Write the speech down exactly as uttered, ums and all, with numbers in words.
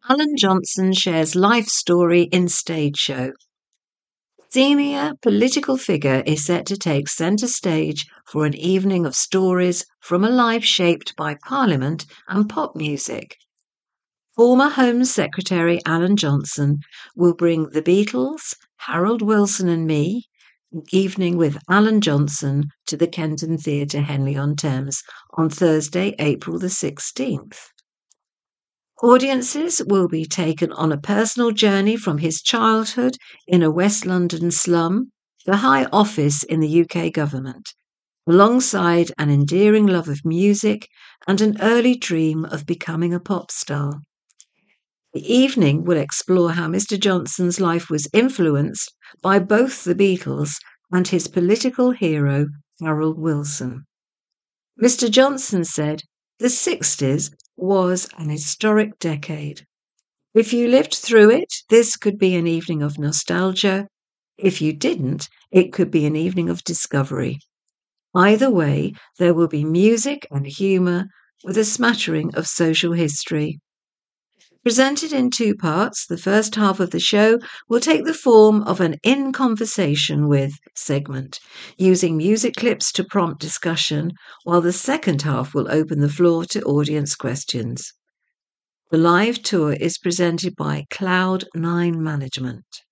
Alan Johnson shares life story in stage show. Senior political figure is set to take centre stage for an evening of stories from a life shaped by Parliament and pop music. Former Home Secretary Alan Johnson will bring The Beatles, Harold Wilson and Me, Evening with Alan Johnson to the Kenton Theatre, Henley-on-Thames, on Thursday, April the sixteenth. Audiences will be taken on a personal journey from his childhood in a West London slum to high office in the U K government, alongside an endearing love of music and an early dream of becoming a pop star. The evening will explore how Mister Johnson's life was influenced by both the Beatles and his political hero, Harold Wilson. Mister Johnson said, "The sixties was an historic decade. If you lived through it, this could be an evening of nostalgia. If you didn't, it could be an evening of discovery. Either way, there will be music and humour with a smattering of social history." Presented in two parts, the first half of the show will take the form of an In Conversation With segment, using music clips to prompt discussion, while the second half will open the floor to audience questions. The live tour is presented by Cloud Nine Management.